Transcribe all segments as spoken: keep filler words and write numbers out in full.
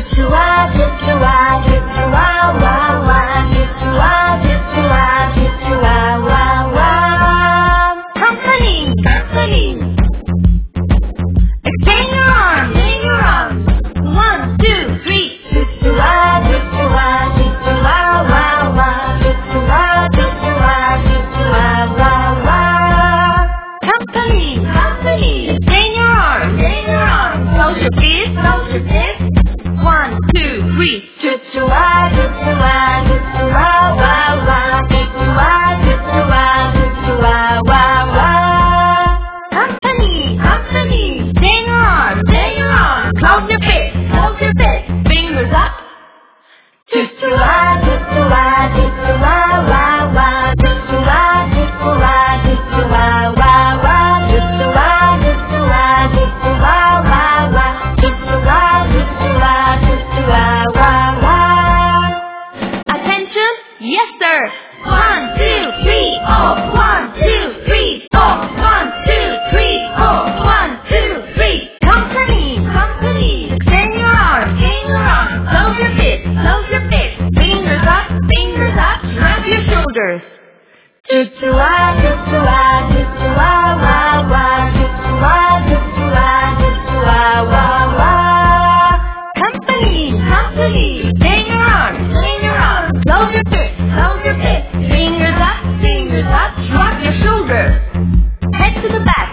Choo-choo-ah, choo-choo-ah, choo-choo-ah, wah, wah. Choo-choo-ah, choo-choo-ah, choo-choo-ah, wah, wah. Company, company. Extend your arms, extend your arms. One, two, three. Choo-choo-ah, choo-choo-ah, choo-choo-ah, wah, wah. Choo-choo-ah, choo-choo-ah, choo-choo-ah, wah, wah. Company, company. Extend your arms, extend your arms. Close your fist, close your fist. One, two, three. Choo-choo-ah, choo-choo-ah, choo-choo-ah, wah, wah. Choo-choo-ah, choo-choo-ah, choo-choo-ah, wah, wah. Company, company. Extend your arms, extend your arms. Close your fist, close your fist. Fingers up. Choo-choo-ah, choo-choo-ah, choo-choo-ah, wah, wah. Choo-choo-ah, choo-choo-ah, choo-choo-ah, wah, wah. Choo-choo-ah, choo-choo-ah, choo-choo-ah, wah, wah. Choo-choo-ah, choo-choo-ah, choo-choo-ah, wah, wah. Attention, yes sir. One, two, three, oh. One, two, three, oh. One, two, three, oh. One, two, three. Company, company. Extend your arms, extend your arms. Close your fist, close your fist. Fingers up, fingers up. Shrug your shoulders. Choo-choo-ah, choo-choo-ah, choo-choo-ah, wah, wah. Choo-choo-ah, choo-choo-ah, choo-choo-ah, wah, wah. Company, company. Extend your arms, extend your arms. Close your fist, close your fist. Fingers up, fingers up. Shrug your shoulders. Head to the back.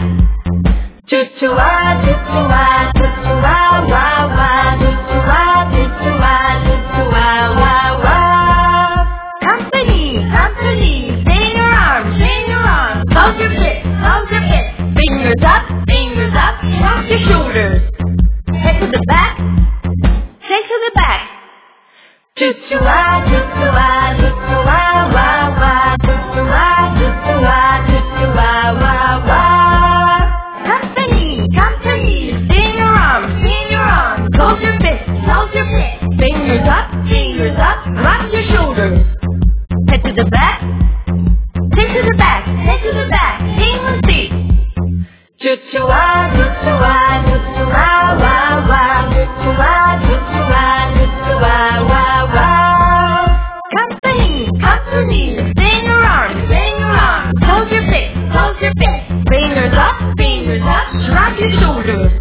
Choo-choo-ah, choo-choo-ah, choo-choo-ah, wah, wah. Choo-choo-ah, choo-choo-ah, choo-choo-ah, wah, wah. Company, company. Extend your arms, extend your arms. Close your fist, close your fist. Fingers up, fingers up. Shrug your shoulders. Head to the back. Head to the back. Choo-choo-ah, choo-choo-ah, choo-choo-ah, wah, wah. Choo-choo-ah, choo-choo-ah, choo-choo-ah, wah, wah. Company, company. Extend your arms, extend your arms. Close your fist, close your fist. Fingers up, fingers up. Rock your shoulders. Head to the back. Head to the back, head to the back. England seat. Choo-choo-ah, choo-choo-ah, choo-choo-ah, wah, wah. Choo-choo-ah, choo-choo-ah, choo-choo-ah, wah, wah. Company, company. Extend your arms, extend your arms. Close your fist, close your fist. Fingers up, fingers up. Shrug your shoulders.